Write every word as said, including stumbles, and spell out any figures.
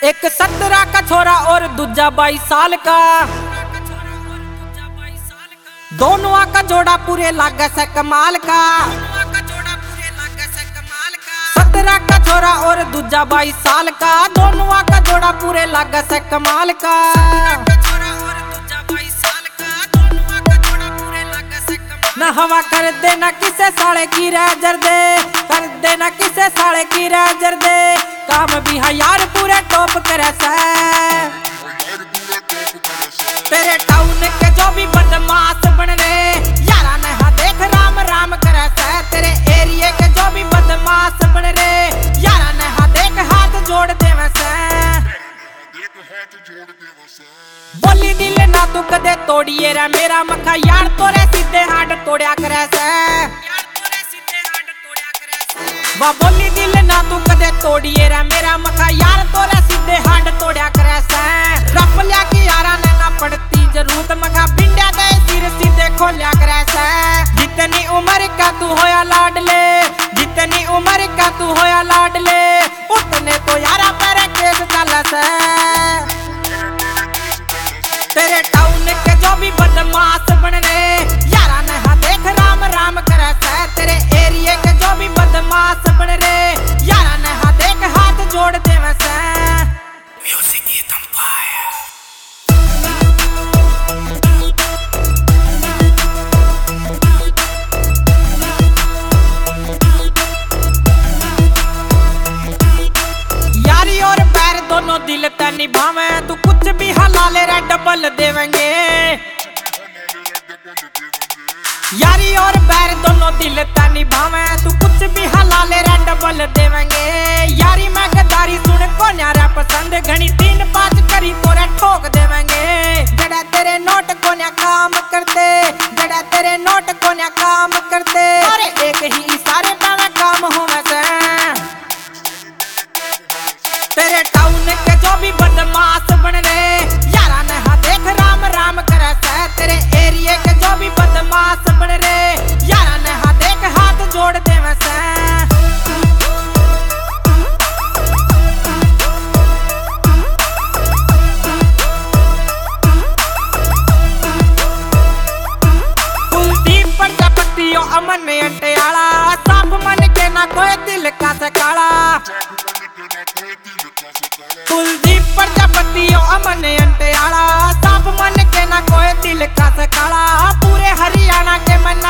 एक सत्रह का छोरा और दूजा बाईस साल का, दोनों का जोड़ा पूरे लागे से कमाल का। सत्रह का छोरा और दूजा बाईस साल का, दोनों का जोड़ा पूरे लागे से कमाल का। न हवा कर दे न किसे साले की रेजर दे, कर दे न किसे साले की रेजर दे। काम भी है यार पूरे टॉप करे से, तेरे टाउन के जो भी बदमाश बन रहे यारा ने हा देख राम राम करे से। तेरे एरिया के जो भी बदमाश बन रहे यारा ने हा देख हाथ जोड़ देवे से। बोली दिल ना तू कदे तोड़िए रे मेरा मखा यार, तोरे सीधे हाथ तोड़या करे से। वाह बोली दिल ना तू कदे तोड़िए रे मेरा मखा यार, तोरे सीधे हाथ तोड़या करे से। रफलिया की यारा ने ना पड़ती जरूरत मखा, बिंडिया दे सिर सीधे खोलिया करे से। जितनी उम्र का तू होया लाडले, जितनी उम्र का तू होया लाडले, उतने तो यारा पर केस चल से। तेरे टाउन के जो भी बदमाश बन रहे यारा ने हा देख राम राम करे से। तेरे एरिया के जो भी बदमाश बन रहे यारा ने हा देख हाथ जोड़ देवे से। Music is on fire. यारी और पैर दोनों दिल ते निभावे, तू कुछ भी हलाले रे डबल देवेंगे। यारी और बैर दोनों दिल ते निभावे, तू कुछ भी हलाले रे डबल देवेंगे। यारी में गद्दारी सुन को न्यारा पसंद, घनी तीन पाँच करी तोरे ठोक देवेंगे। जड़ा तेरे नोट को न्या काम करते, जड़ा तेरे नोट को न्या काम करते, अरे एक ही इशारे पे मैं काम होवे से। तेरे टाउन के जो भी बदमाश बन रहे यारा ने हा देख राम राम करे से। तेरे एरिया के जो भी बदमाश बन रहे यारा ने हा देख हाथ जोड़ देवे से। कुलदीप प्रजापति अमन अंटियाला, साफ मन के ना कोई दिल का से काला। कुलदीप प्रजापति अमन अंटियाला, साफ मन के ना कोई दिल का से काला। पूरे हरियाणा के मन